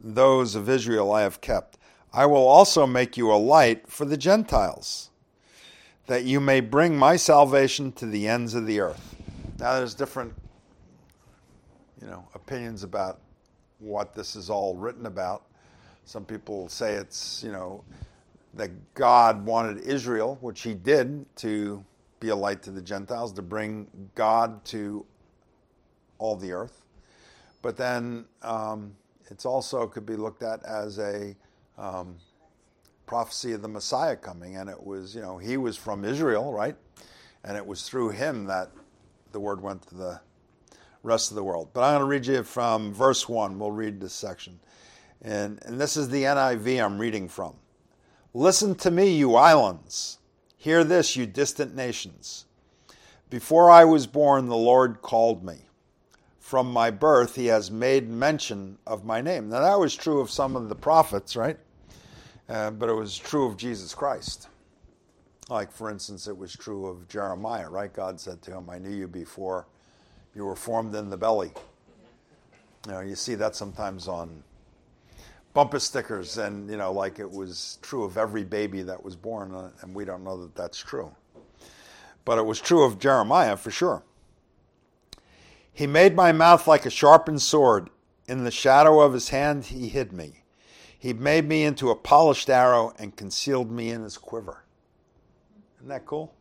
those of Israel I have kept. I will also make you a light for the Gentiles, that you may bring my salvation to the ends of the earth. Now there's different, opinions about what this is all written about. Some people say it's, that God wanted Israel, which he did, to be a light to the Gentiles, to bring God to all the earth. But then it's also could be looked at as a prophecy of the Messiah coming. And it was, he was from Israel, right? And it was through him that the word went to the rest of the world. But I'm going to read you from verse 1. We'll read this section. And this is the NIV I'm reading from. Listen to me, you islands. Hear this, you distant nations. Before I was born, the Lord called me. From my birth, he has made mention of my name. Now, that was true of some of the prophets, right? But it was true of Jesus Christ. Like, for instance, it was true of Jeremiah, right? God said to him, I knew you before you were formed in the belly. You see that sometimes on bumper stickers, and, like it was true of every baby that was born, and we don't know that that's true. But it was true of Jeremiah for sure. He made my mouth like a sharpened sword. In the shadow of his hand he hid me. He made me into a polished arrow and concealed me in his quiver. Isn't that cool?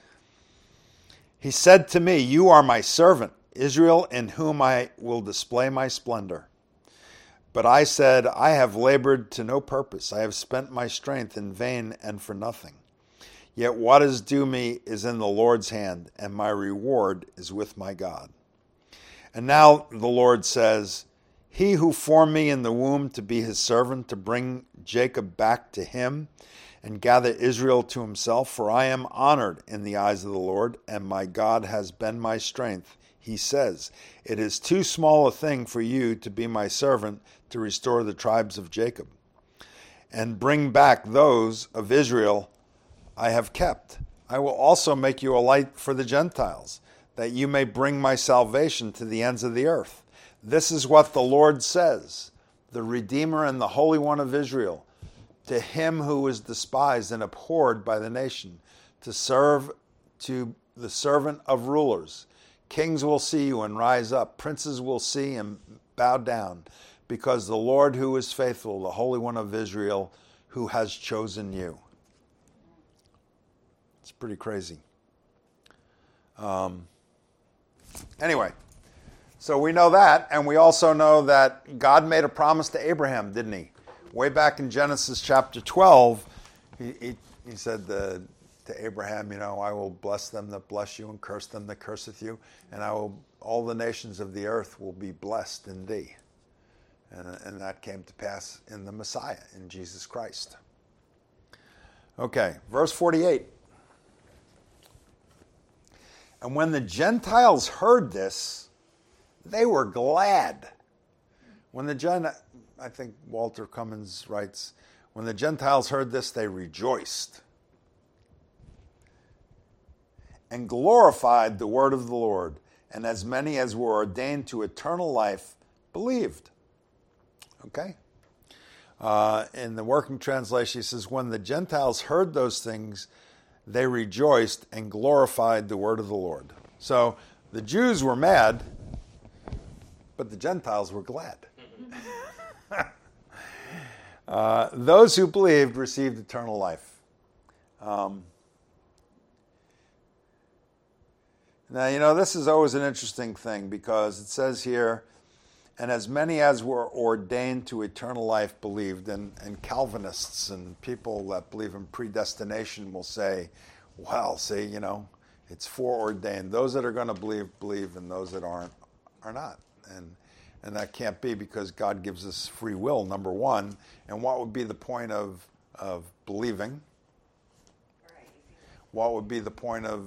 He said to me, you are my servant, Israel, in whom I will display my splendor. But I said, I have labored to no purpose. I have spent my strength in vain and for nothing. Yet what is due me is in the Lord's hand, and my reward is with my God. And now the Lord says, he who formed me in the womb to be his servant, to bring Jacob back to him and gather Israel to himself, for I am honored in the eyes of the Lord, and my God has been my strength. He says, it is too small a thing for you to be my servant to restore the tribes of Jacob and bring back those of Israel I have kept. I will also make you a light for the Gentiles, that you may bring my salvation to the ends of the earth. This is what the Lord says, the Redeemer and the Holy One of Israel, to him who is despised and abhorred by the nation, to serve to the servant of rulers. Kings will see you and rise up. Princes will see and bow down, because the Lord who is faithful, the Holy One of Israel, who has chosen you. It's pretty crazy. Anyway, so we know that, and we also know that God made a promise to Abraham, didn't he? Way back in Genesis chapter 12, he said to Abraham, I will bless them that bless you and curse them that curseth you, and all the nations of the earth will be blessed in thee. And that came to pass in the Messiah, in Jesus Christ. Okay, verse 48. And when the Gentiles heard this, they were glad. I think Walter Cummins writes, when the Gentiles heard this, they rejoiced and glorified the word of the Lord, and as many as were ordained to eternal life believed. Okay? In the Working Translation, he says, when the Gentiles heard those things, they rejoiced and glorified the word of the Lord. So the Jews were mad, but the Gentiles were glad. Those who believed received eternal life. Now, this is always an interesting thing, because it says here, and as many as were ordained to eternal life believed. And Calvinists and people that believe in predestination will say, well, see, it's foreordained. Those that are going to believe, and those that aren't, are not. And that can't be, because God gives us free will, number one. And what would be the point of believing? What would be the point of,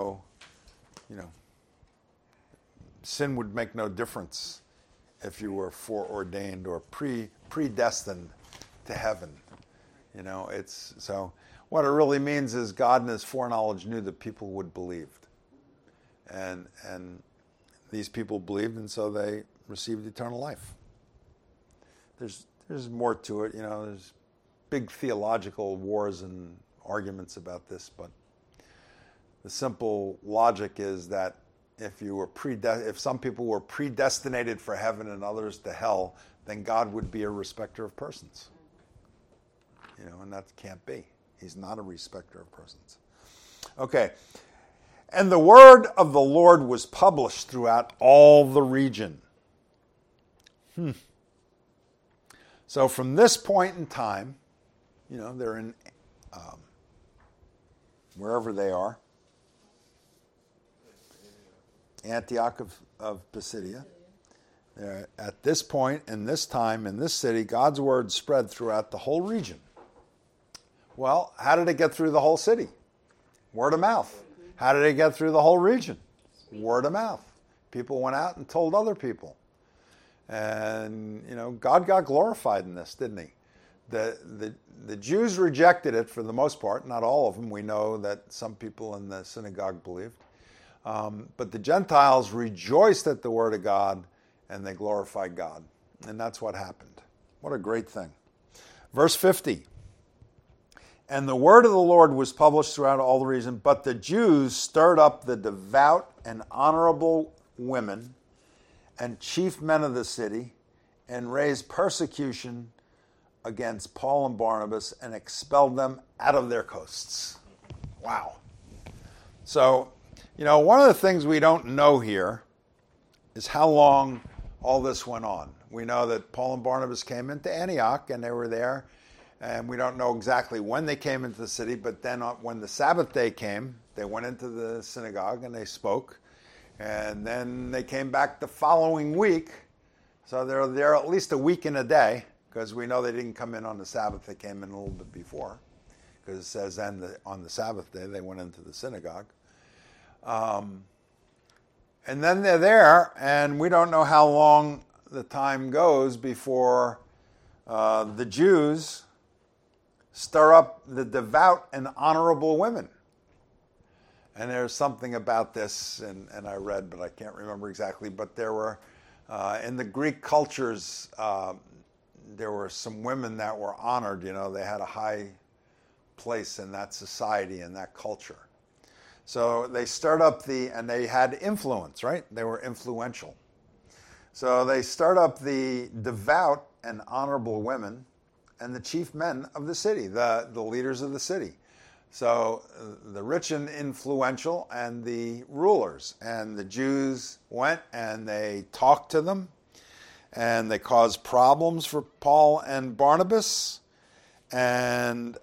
sin would make no difference if you were foreordained or predestined to heaven. It's so what it really means is God in his foreknowledge knew that people would believe. And these people believed, and so they received eternal life. There's there's more to it. There's big theological wars and arguments about this, but the simple logic is that if some people were predestinated for heaven and others to hell, then God would be a respecter of persons. And that can't be. He's not a respecter of persons. Okay. And the word of the Lord was published throughout all the region. So from this point in time, they're in wherever they are, Antioch of Pisidia. They're at this point, in this time, in this city, God's word spread throughout the whole region. Well, how did it get through the whole city? Word of mouth. How did it get through the whole region? Word of mouth. People went out and told other people. And, God got glorified in this, didn't he? The Jews rejected it for the most part, not all of them. We know that some people in the synagogue believed. But the Gentiles rejoiced at the word of God, and they glorified God. And that's what happened. What a great thing. Verse 50. And the word of the Lord was published throughout all the region, but the Jews stirred up the devout and honorable women and chief men of the city and raised persecution against Paul and Barnabas and expelled them out of their coasts. Wow. So, one of the things we don't know here is how long all this went on. We know that Paul and Barnabas came into Antioch and they were there, and we don't know exactly when they came into the city, but then when the Sabbath day came, they went into the synagogue and they spoke, and then they came back the following week. So they're there at least a week and a day, because we know they didn't come in on the Sabbath, they came in a little bit before, because it says then on the Sabbath day they went into the synagogue. And then they're there, and we don't know how long the time goes before the Jews stir up the devout and honorable women. And there's something about this, and I read, but I can't remember exactly, but there were, in the Greek cultures, there were some women that were honored. They had a high place in that society, in that culture. So they stirred up and they had influence, right? They were influential. So they stirred up the devout and honorable women and the chief men of the city, the leaders of the city. So the rich and influential and the rulers. And the Jews went and they talked to them, and they caused problems for Paul and Barnabas. And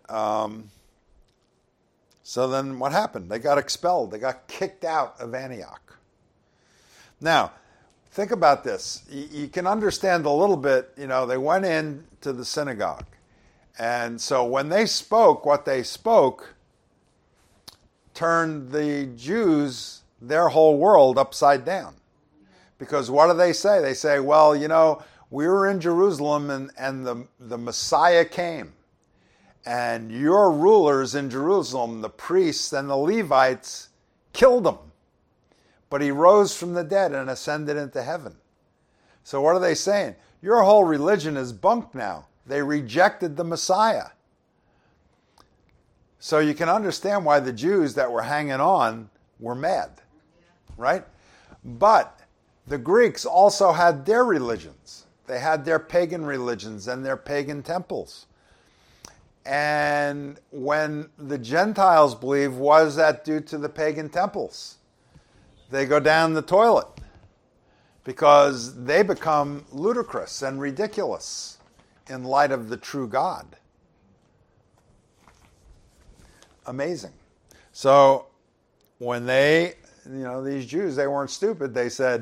so then what happened? They got expelled. They got kicked out of Antioch. Now, think about this. You can understand a little bit, they went into the synagogue. And so when they spoke, what they spoke turned the Jews, their whole world, upside down. Because what do they say? They say, well, we were in Jerusalem and the Messiah came. And your rulers in Jerusalem, the priests and the Levites, killed him. But he rose from the dead and ascended into heaven. So what are they saying? Your whole religion is bunk now. They rejected the Messiah. So you can understand why the Jews that were hanging on were mad, right? But the Greeks also had their religions. They had their pagan religions and their pagan temples. And when the Gentiles believe, was that due to the pagan temples? They go down the toilet because they become ludicrous and ridiculous in light of the true God. Amazing. So when these Jews, they weren't stupid. They said,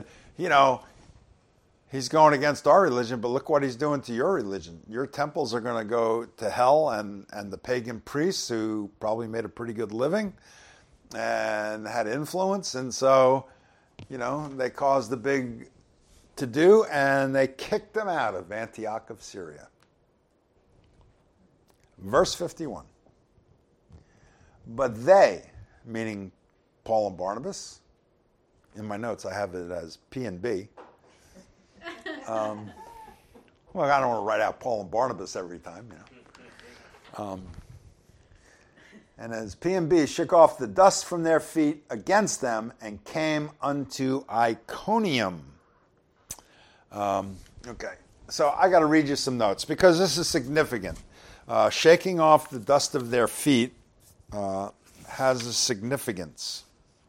he's going against our religion, but look what he's doing to your religion. Your temples are going to go to hell, and the pagan priests who probably made a pretty good living and had influence. And so, they caused the big to-do, and they kicked them out of Antioch of Syria. Verse 51. But they, meaning Paul and Barnabas, in my notes I have it as P and B. Well, I don't want to write out Paul and Barnabas every time, And as P&B shook off the dust from their feet against them and came unto Iconium. Okay, so I got to read you some notes because this is significant. Shaking off the dust of their feet has a significance.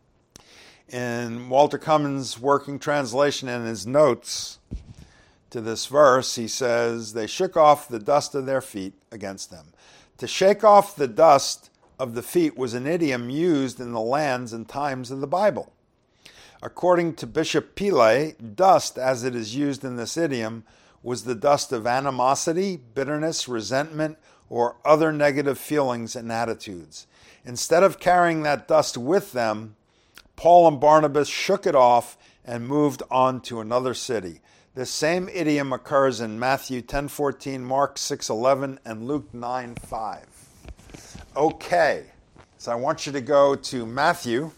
In Walter Cummins' working translation and his notes to this verse, he says, they shook off the dust of their feet against them. To shake off the dust of the feet was an idiom used in the lands and times of the Bible. According to Bishop Pile, dust, as it is used in this idiom, was the dust of animosity, bitterness, resentment, or other negative feelings and attitudes. Instead of carrying that dust with them, Paul and Barnabas shook it off and moved on to another city. This same idiom occurs in Matthew 10:14, Mark 6:11, and Luke 9:5. Okay, so I want you to go to Matthew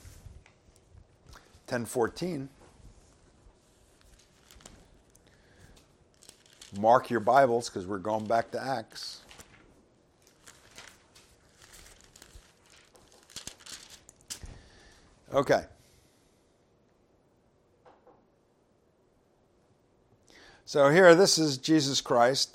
10:14. Mark your Bibles because we're going back to Acts. Okay. So here, this is Jesus Christ.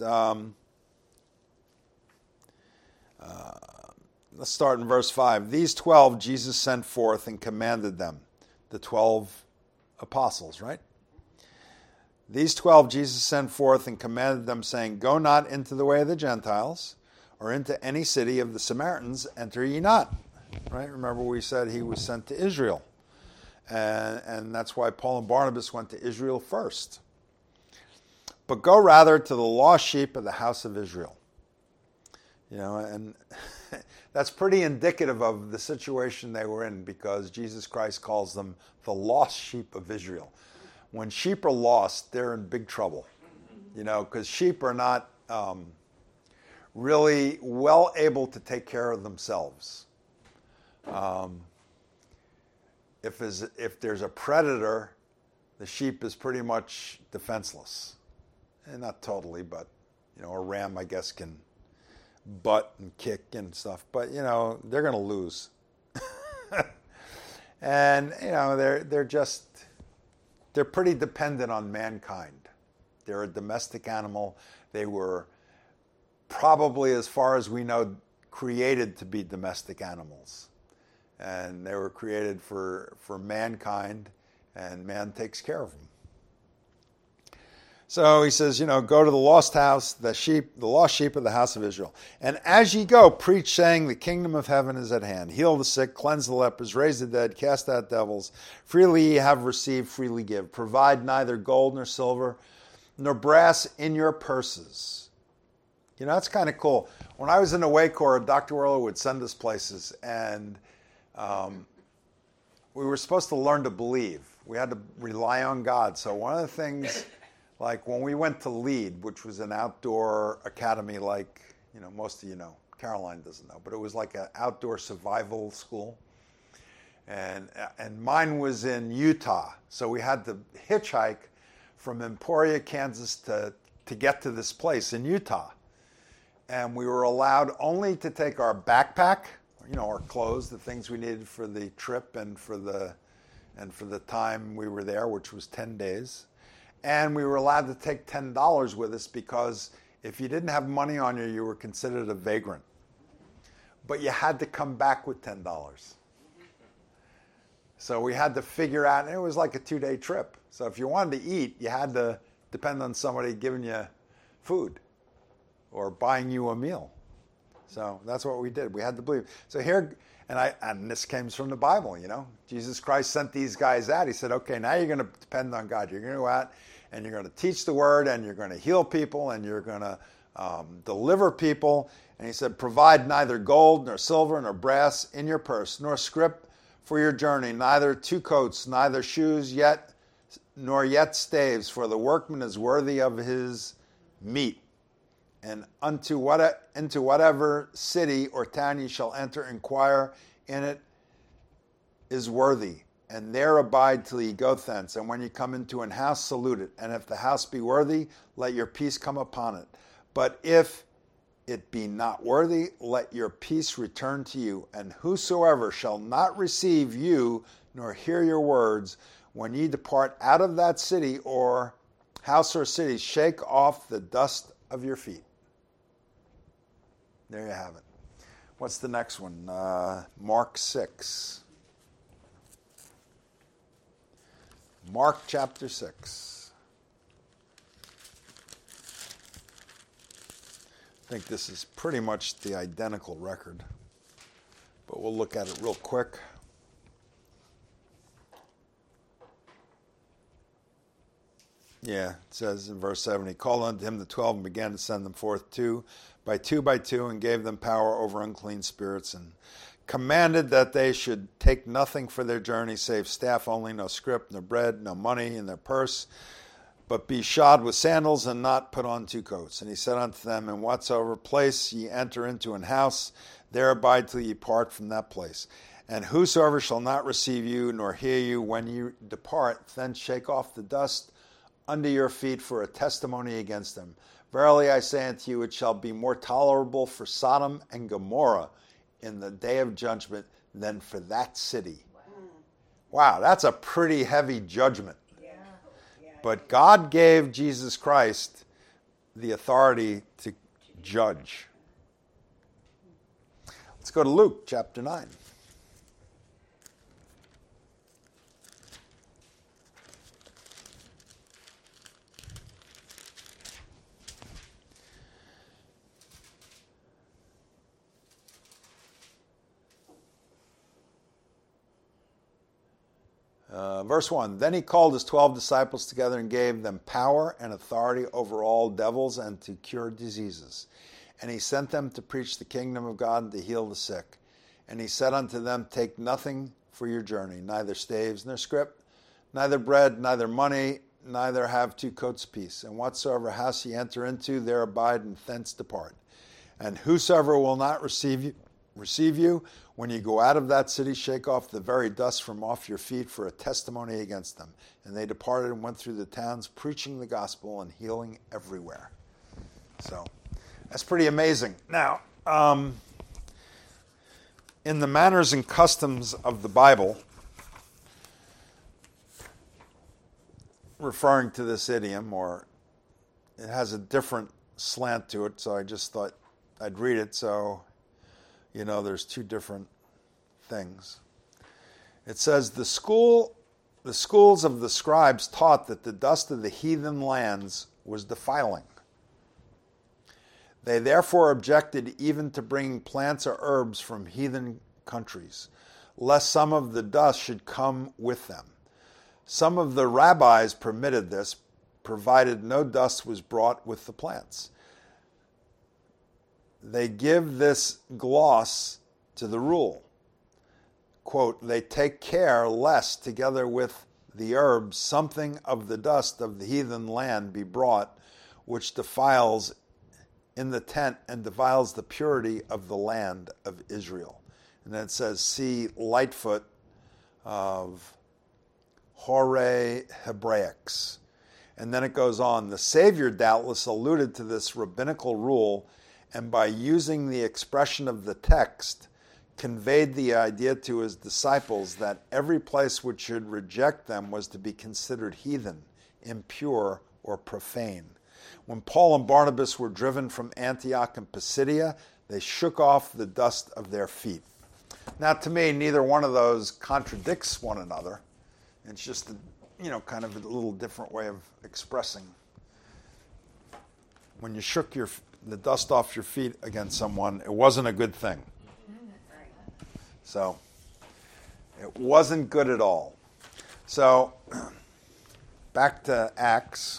Let's start in verse 5. These 12 Jesus sent forth and commanded them. The 12 apostles, right? These 12 Jesus sent forth and commanded them, saying, go not into the way of the Gentiles, or into any city of the Samaritans, enter ye not. Right? Remember we said he was sent to Israel. And that's why Paul and Barnabas went to Israel first. But go rather to the lost sheep of the house of Israel. And that's pretty indicative of the situation they were in because Jesus Christ calls them the lost sheep of Israel. When sheep are lost, they're in big trouble. Because sheep are not really well able to take care of themselves. If there's a predator, the sheep is pretty much defenseless. And not totally, but, a ram, I guess, can butt and kick and stuff. But, they're going to lose. And, they're pretty dependent on mankind. They're a domestic animal. They were probably, as far as we know, created to be domestic animals. And they were created for mankind, and man takes care of them. So he says, go to the lost house, the lost sheep of the house of Israel. And as ye go, preach, saying, the kingdom of heaven is at hand. Heal the sick, cleanse the lepers, raise the dead, cast out devils. Freely ye have received, freely give. Provide neither gold nor silver nor brass in your purses. That's kind of cool. When I was in the Way Corps, Dr. Werler would send us places, and we were supposed to learn to believe. We had to rely on God. So one of the things, like when we went to LEAD, which was an outdoor academy like, most of you know, Caroline doesn't know, but it was like an outdoor survival school. And mine was in Utah. So we had to hitchhike from Emporia, Kansas to get to this place in Utah. And we were allowed only to take our backpack, our clothes, the things we needed for the trip and for the time we were there, which was 10 days. And we were allowed to take $10 with us because if you didn't have money on you, you were considered a vagrant. But you had to come back with $10. So we had to figure out, and it was like a 2-day trip. So if you wanted to eat, you had to depend on somebody giving you food or buying you a meal. So that's what we did. We had to believe. So here, and this comes from the Bible, Jesus Christ sent these guys out. He said, okay, now you're going to depend on God. You're going to go out and you're going to teach the word and you're going to heal people and you're going to deliver people. And he said, provide neither gold nor silver nor brass in your purse, nor scrip for your journey, neither 2 coats, neither shoes nor yet staves, for the workman is worthy of his meat. And into whatever city or town ye shall enter, inquire in it is worthy. and there abide till ye go thence. And when ye come into an house, salute it. And if the house be worthy, let your peace come upon it. But if it be not worthy, let your peace return to you. And whosoever shall not receive you, nor hear your words, when ye depart out of that city or house or city, shake off the dust of your feet. There you have it. What's the next one? Mark 6. Mark chapter 6. I think this is pretty much the identical record, but we'll look at it real quick. Yeah, it says in verse 7, he called unto him the 12 and began to send them forth two by two, and gave them power over unclean spirits, and commanded that they should take nothing for their journey, save staff only, no scrip, no bread, no money in their purse, but be shod with sandals, and not put on two coats. And he said unto them, in whatsoever place ye enter into an house, there abide till ye part from that place. And whosoever shall not receive you, nor hear you when ye depart, then shake off the dust under your feet for a testimony against them. Verily I say unto you, it shall be more tolerable for Sodom and Gomorrah in the day of judgment than for that city. Wow, that's a pretty heavy judgment. But God gave Jesus Christ the authority to judge. Let's go to Luke chapter 9. Verse 1, then he called his 12 disciples together and gave them power and authority over all devils and to cure diseases. And he sent them to preach the kingdom of God and to heal the sick. And he said unto them, take nothing for your journey, neither staves nor scrip, neither bread, neither money, neither have two coats apiece. And whatsoever house ye enter into, there abide, and thence depart. And whosoever will not receive you, when you go out of that city, shake off the very dust from off your feet for a testimony against them. And they departed and went through the towns, preaching the gospel and healing everywhere. So that's pretty amazing. Now, in the manners and customs of the Bible, referring to this idiom, or it has a different slant to it, so I just thought I'd read it so you know there's two different things. It says, the schools of the scribes taught that the dust of the heathen lands was defiling. They therefore objected even to bringing plants or herbs from heathen countries, lest some of the dust should come with them. Some of the rabbis permitted this, provided no dust was brought with the plants. They give this gloss to the rule. Quote, they take care lest, together with the herbs, something of the dust of the heathen land be brought, which defiles in the tent and defiles the purity of the land of Israel. And then it says, see Lightfoot of Hore Hebraics. And then it goes on, the Savior doubtless alluded to this rabbinical rule, and by using the expression of the text, conveyed the idea to his disciples that every place which should reject them was to be considered heathen, impure, or profane. When Paul and Barnabas were driven from Antioch and Pisidia, they shook off the dust of their feet. Now, to me, neither one of those contradicts one another. It's just, kind of a little different way of expressing. When you shook the dust off your feet against someone, it wasn't a good thing. So, it wasn't good at all. So, back to Acts.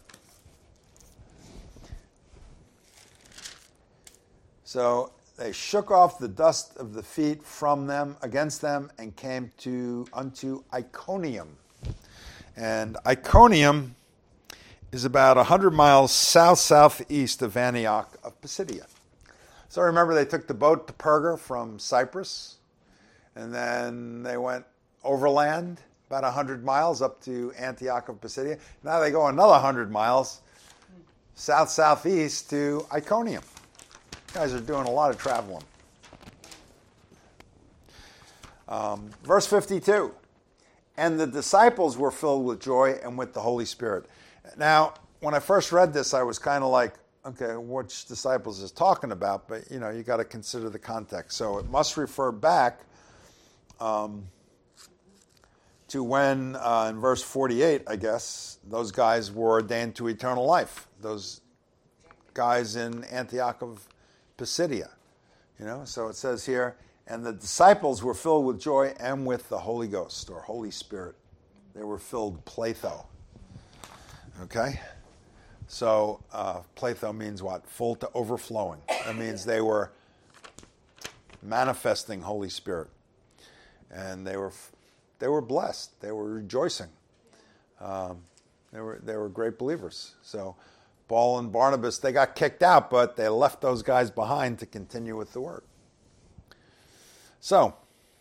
So, they shook off the dust of the feet from them, against them, and came unto Iconium. And Iconium is about 100 miles southeast of Antioch of Pisidia. So remember, they took the boat to Perga from Cyprus, and then they went overland, about 100 miles up to Antioch of Pisidia. Now they go another 100 miles south-southeast to Iconium. You guys are doing a lot of traveling. Verse 52. And the disciples were filled with joy and with the Holy Spirit. Now, when I first read this, I was kind of like, okay, which disciples is talking about? But, you got to consider the context. So it must refer back to when, in verse 48, I guess, those guys were ordained to eternal life. Those guys in Antioch of Pisidia. So it says here, and the disciples were filled with joy and with the Holy Ghost, or Holy Spirit. They were filled pletho. Okay? So, pletho means what? Full to overflowing. That means they were manifesting Holy Spirit. And they were blessed. They were rejoicing. They were great believers. So, Paul and Barnabas, they got kicked out, but they left those guys behind to continue with the word. So,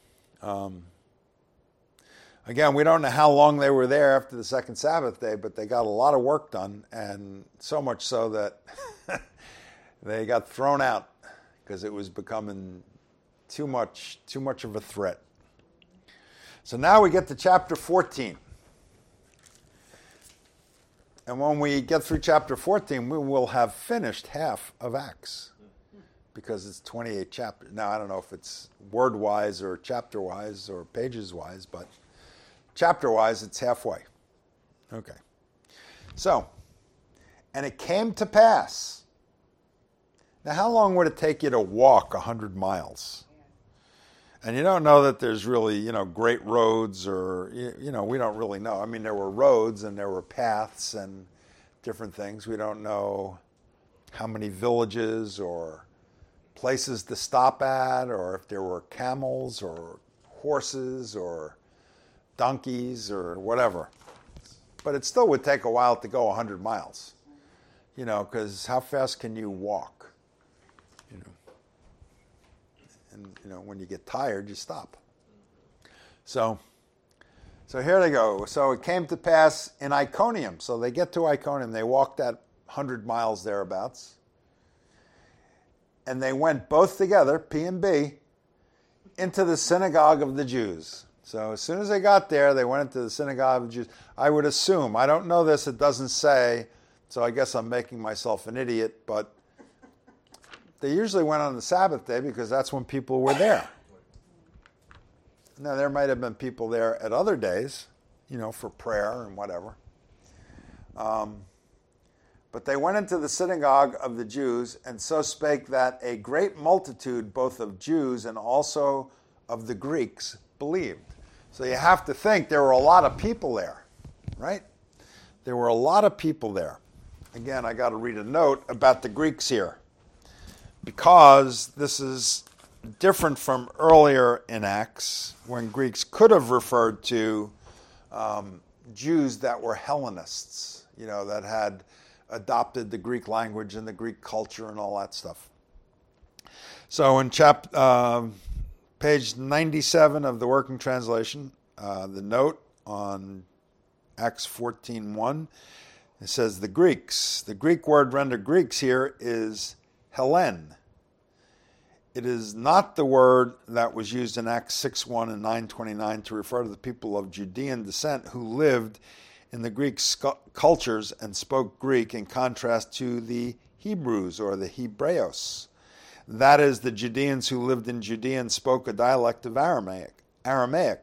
again, we don't know how long they were there after the second Sabbath day, but they got a lot of work done, and so much so that they got thrown out because it was becoming too much of a threat. So now we get to chapter 14. And when we get through chapter 14, we will have finished half of Acts, because it's 28 chapters. Now, I don't know if it's word-wise or chapter-wise or pages-wise, but chapter-wise, it's halfway. Okay. So, and it came to pass. Now, how long would it take you to walk 100 miles? And you don't know that there's really, great roads or, we don't really know. I mean, there were roads and there were paths and different things. We don't know how many villages or places to stop at, or if there were camels or horses or donkeys or whatever. But it still would take a while to go 100 miles, because how fast can you walk? And, when you get tired, you stop. So here they go. So it came to pass in Iconium. So they get to Iconium. They walked that 100 miles thereabouts. And they went both together, P and B, into the synagogue of the Jews. So as soon as they got there, they went into the synagogue of the Jews. I would assume, I don't know this, it doesn't say, so I guess I'm making myself an idiot, but they usually went on the Sabbath day because that's when people were there. Now, there might have been people there at other days, for prayer and whatever. But they went into the synagogue of the Jews, and so spake that a great multitude, both of Jews and also of the Greeks, believed. So you have to think there were a lot of people there, right? There were a lot of people there. Again, I got to read a note about the Greeks here, because this is different from earlier in Acts, when Greeks could have referred to Jews that were Hellenists, that had adopted the Greek language and the Greek culture and all that stuff. So in page 97 of the Working Translation, the note on Acts 14:1, it says the Greeks. The Greek word rendered Greeks here is Hellen. It is not the word that was used in Acts 6:1 and 9:29 to refer to the people of Judean descent who lived in the Greek cultures and spoke Greek, in contrast to the Hebrews or the Hebreos. That is, the Judeans who lived in Judea and spoke a dialect of Aramaic.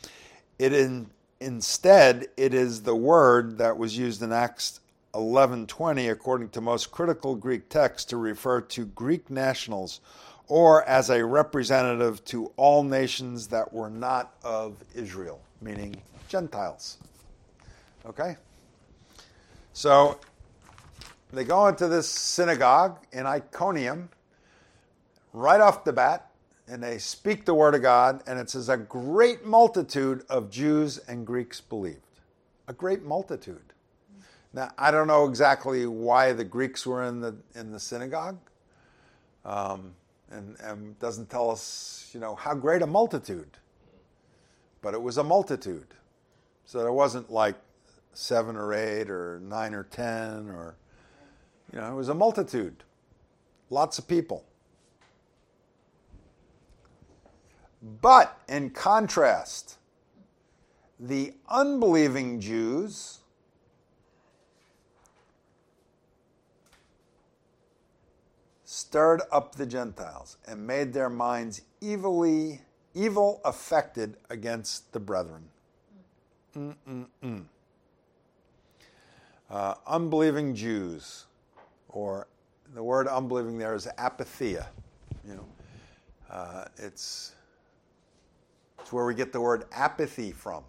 Instead, it is the word that was used in Acts 11:20, according to most critical Greek texts, to refer to Greek nationals, or as a representative to all nations that were not of Israel, meaning Gentiles. Okay? So they go into this synagogue in Iconium right off the bat, and they speak the word of God, and it says a great multitude of Jews and Greeks believed. A great multitude. Now, I don't know exactly why the Greeks were in the synagogue, and doesn't tell us, how great a multitude. but it was a multitude. So there wasn't like 7 or 8 or 9 or 10 or, it was a multitude. Lots of people. But in contrast, the unbelieving Jews stirred up the Gentiles and made their minds evil affected against the brethren. Unbelieving Jews, or the word unbelieving there is apatheia. It's where we get the word apathy from.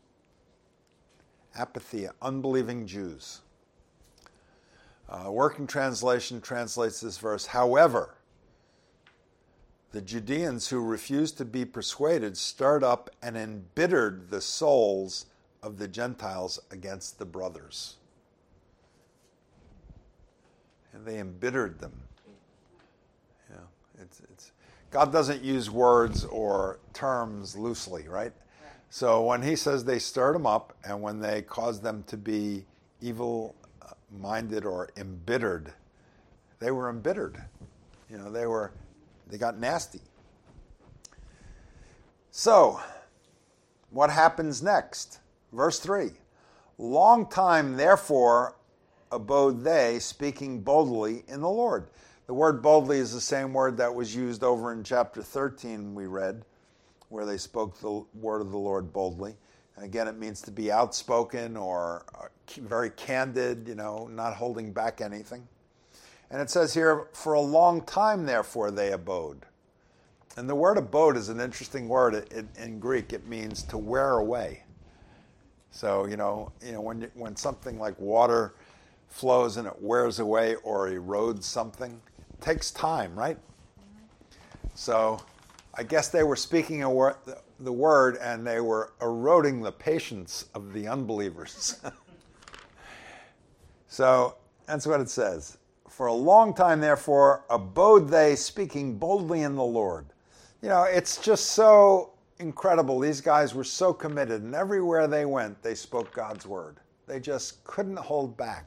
Apatheia, unbelieving Jews. Working Translation translates this verse, however, the Judeans who refused to be persuaded stirred up and embittered the souls of the Gentiles against the brothers. And they embittered them. God doesn't use words or terms loosely, right? So when he says they stirred them up and when they caused them to be evil-minded or embittered, they were embittered. They got nasty. So, what happens next? Verse 3. Long time, therefore, abode they, speaking boldly in the Lord. The word boldly is the same word that was used over in chapter 13 we read, where they spoke the word of the Lord boldly. And again, it means to be outspoken or very candid, not holding back anything. And it says here, for a long time, therefore, they abode. And the word abode is an interesting word. In Greek, it means to wear away. So, when something like water flows and it wears away or erodes something, it takes time, right? So I guess they were speaking the word and they were eroding the patience of the unbelievers. So that's what it says. For a long time, therefore, abode they, speaking boldly in the Lord. It's just so incredible. These guys were so committed, and everywhere they went, they spoke God's word. They just couldn't hold back.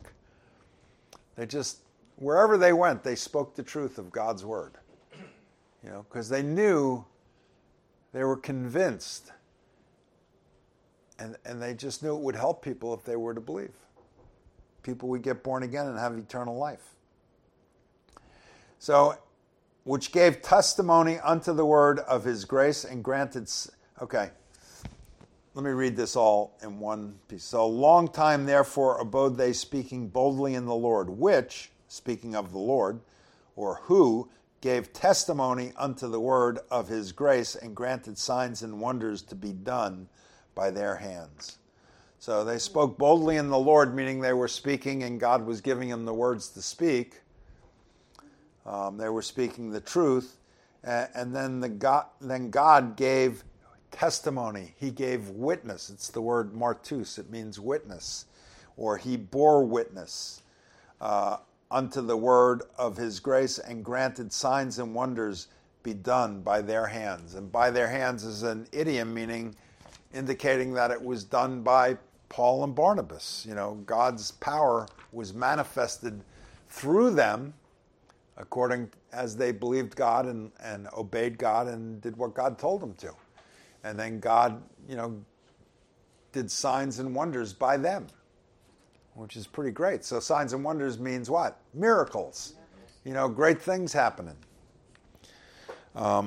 Wherever they went, they spoke the truth of God's word. Because they knew, they were convinced, and they just knew it would help people if they were to believe. People would get born again and have eternal life. So, which gave testimony unto the word of his grace and granted... Okay, let me read this all in one piece. So, long time, therefore, abode they, speaking boldly in the Lord, which, speaking of the Lord, or who, gave testimony unto the word of his grace and granted signs and wonders to be done by their hands. So they spoke boldly in the Lord, meaning they were speaking and God was giving them the words to speak. They were speaking the truth. And then God gave testimony. He gave witness. It's the word martus. It means witness. Or he bore witness unto the word of his grace and granted signs and wonders be done by their hands. And by their hands is an idiom meaning indicating that it was done by Paul and Barnabas. God's power was manifested through them according as they believed God and obeyed God and did what God told them to. And then God, did signs and wonders by them, which is pretty great. So signs and wonders means what? Miracles. Great things happening. I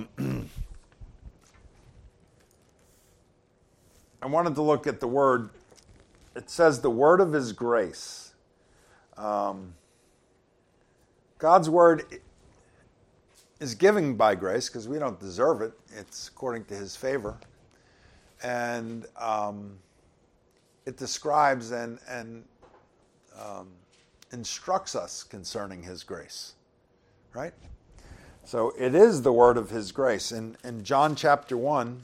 wanted to look at the word. It says the word of his grace. God's word is given by grace because we don't deserve it. It's according to his favor. And it describes and instructs us concerning his grace. Right? So it is the word of his grace. In John chapter 1,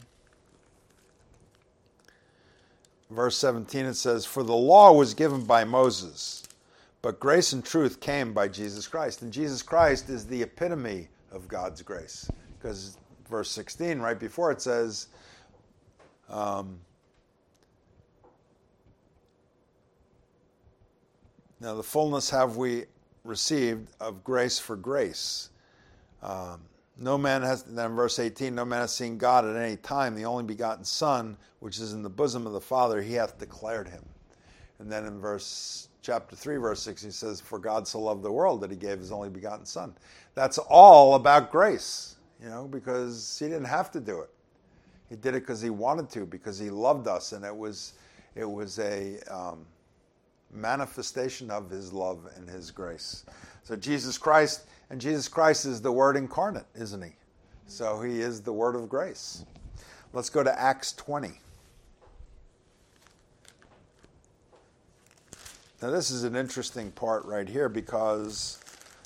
verse 17, it says, for the law was given by Moses, but grace and truth came by Jesus Christ. And Jesus Christ is the epitome of God's grace. Because verse 16, right before it says, Now, the fullness have we received of grace for grace. No man has, then verse 18, no man has seen God at any time. The only begotten Son, which is in the bosom of the Father, he hath declared him. And then in chapter 3, verse 6, he says, for God so loved the world that he gave his only begotten Son. That's all about grace, because he didn't have to do it. He did it because he wanted to, because he loved us, and it was a manifestation of his love and his grace. So Jesus Christ is the Word incarnate, isn't he? So he is the Word of grace. Let's go to Acts 20. Now this is an interesting part right here, because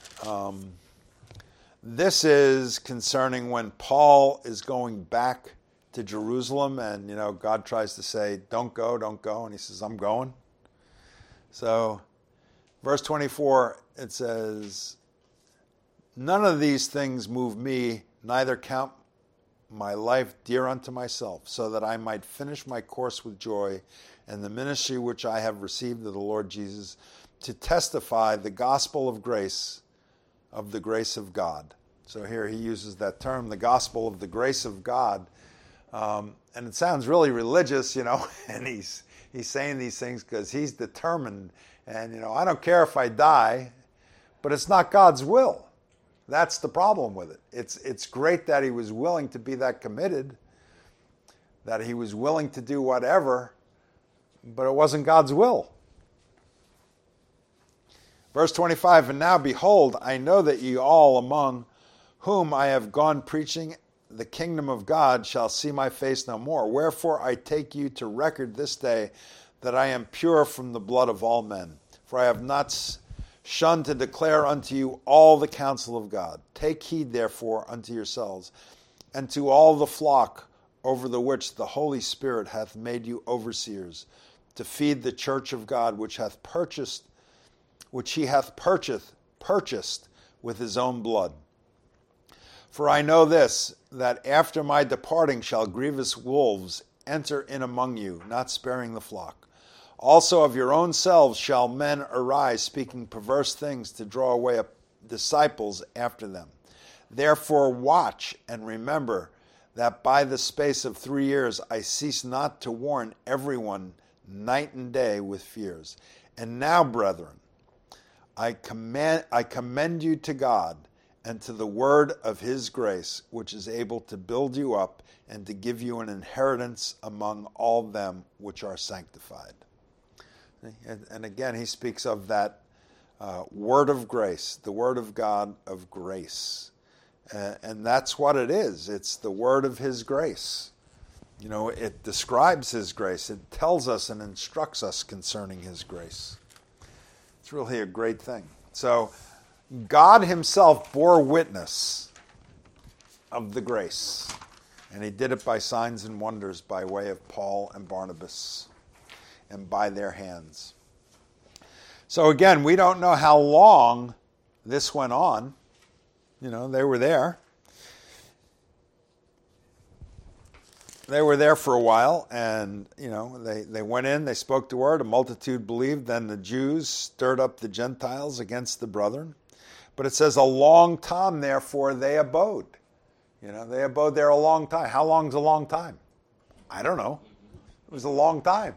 this is concerning when Paul is going back to Jerusalem, and God tries to say, don't go, and he says, I'm going. So verse 24, it says, none of these things move me, neither count my life dear unto myself, so that I might finish my course with joy and the ministry which I have received of the Lord Jesus, to testify the gospel of grace, of the grace of God. So here he uses that term, the gospel of the grace of God. And it sounds really religious, and he's saying these things because he's determined. And, I don't care if I die, but it's not God's will. That's the problem with it. It's great that he was willing to be that committed, that he was willing to do whatever, but it wasn't God's will. Verse 25, and now behold, I know that ye all among whom I have gone preaching the kingdom of God shall see my face no more. Wherefore I take you to record this day that I am pure from the blood of all men. For I have not shunned to declare unto you all the counsel of God. Take heed therefore unto yourselves, and to all the flock over the which the Holy Spirit hath made you overseers, to feed the church of God, which he hath purchased with his own blood. For I know this, that after my departing shall grievous wolves enter in among you, not sparing the flock. Also of your own selves shall men arise, speaking perverse things, to draw away disciples after them. Therefore watch and remember that by the space of 3 years I cease not to warn everyone night and day with fears. And now, brethren, I commend you to God and to the word of his grace, which is able to build you up and to give you an inheritance among all them which are sanctified. And again, he speaks of that word of grace, the word of God of grace. And that's what it is. It's the word of his grace. It describes his grace. It tells us and instructs us concerning his grace. It's really a great thing. So God himself bore witness of the grace. And he did it by signs and wonders by way of Paul and Barnabas and by their hands. So again, we don't know how long this went on. They were there. They were there for a while, and, they went in, they spoke the word, a multitude believed, then the Jews stirred up the Gentiles against the brethren. But it says a long time, therefore, they abode. They abode there a long time. How long's a long time? I don't know. It was a long time.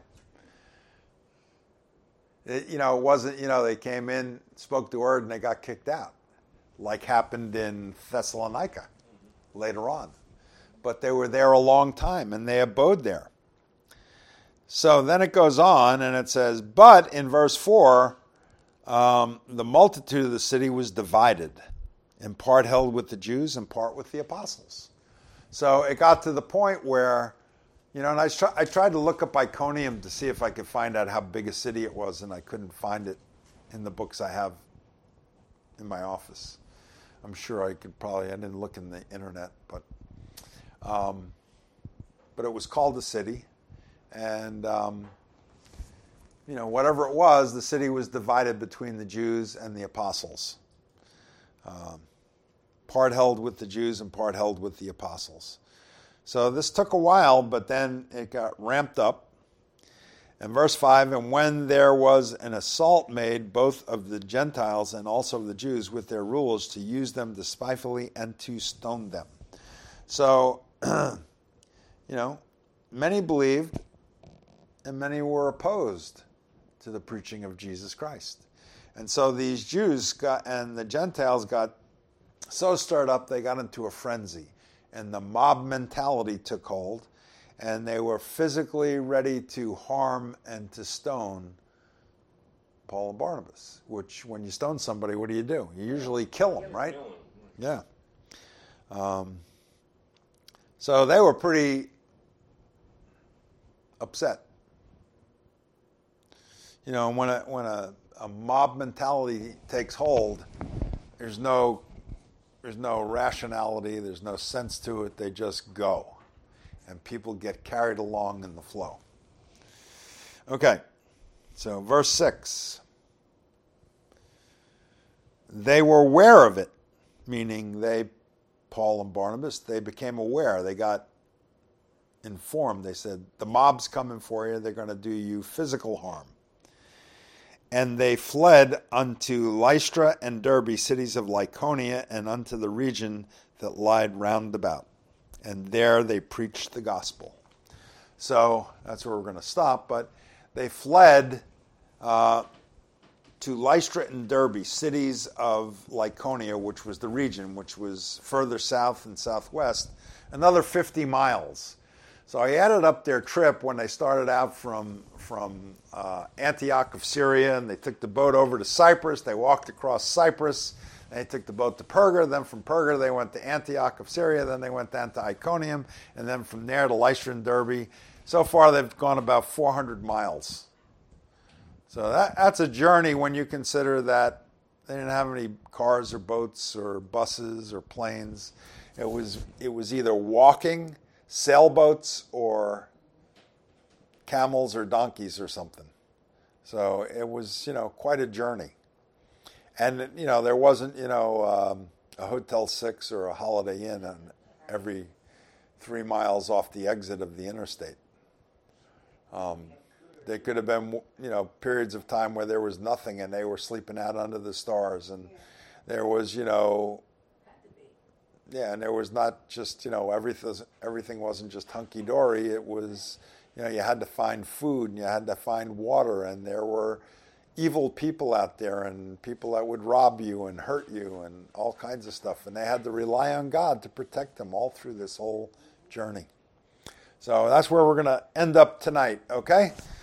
It wasn't, they came in, spoke the word, and they got kicked out, like happened in Thessalonica later on. But they were there a long time, and they abode there. So then it goes on, and it says, but in verse 4, the multitude of the city was divided, in part held with the Jews, and part with the apostles. So it got to the point where, and I tried to look up Iconium to see if I could find out how big a city it was, and I couldn't find it in the books I have in my office. I'm sure I didn't look in the internet, but it was called a city, and whatever it was, the city was divided between the Jews and the apostles. Part held with the Jews and part held with the apostles. So this took a while, but then it got ramped up. And verse 5, and when there was an assault made both of the Gentiles and also of the Jews with their rulers to use them despitefully and to stone them. So, many believed and many were opposed to the preaching of Jesus Christ. And so these Jews and the Gentiles got so stirred up they got into a frenzy. And the mob mentality took hold. And they were physically ready to harm and to stone Paul and Barnabas, which when you stone somebody, what do? You usually kill them, right? Yeah. So they were pretty upset. When a mob mentality takes hold, there's no rationality, there's no sense to it, they just go. And people get carried along in the flow. Okay, so verse 6. They were aware of it, meaning Paul and Barnabas, they became aware. They got informed. They said, the mob's coming for you. They're going to do you physical harm. And they fled unto Lystra and Derbe, cities of Lycaonia, and unto the region that lied round about. And there they preached the gospel. So that's where we're going to stop. But they fled to Lystra and Derbe, cities of Lycaonia, which was the region, which was further south and southwest, another 50 miles. So I added up their trip when they started out from Antioch of Syria, and they took the boat over to Cyprus. They walked across Cyprus. They took the boat to Perga. Then from Perga, they went to Antioch of Syria. Then they went down to Iconium. And then from there to Lystra and Derbe. So far, they've gone about 400 miles. So that's a journey when you consider that they didn't have any cars or boats or buses or planes. It was either walking, sailboats, or camels or donkeys or something. So it was, quite a journey. And, there wasn't, a Hotel 6 or a Holiday Inn on every 3 miles off the exit of the interstate. There could have been, periods of time where there was nothing and they were sleeping out under the stars. And there was, and there was not just, everything wasn't just hunky-dory. It was, you had to find food and you had to find water, and there were evil people out there and people that would rob you and hurt you and all kinds of stuff. And they had to rely on God to protect them all through this whole journey. So that's where we're going to end up tonight, okay?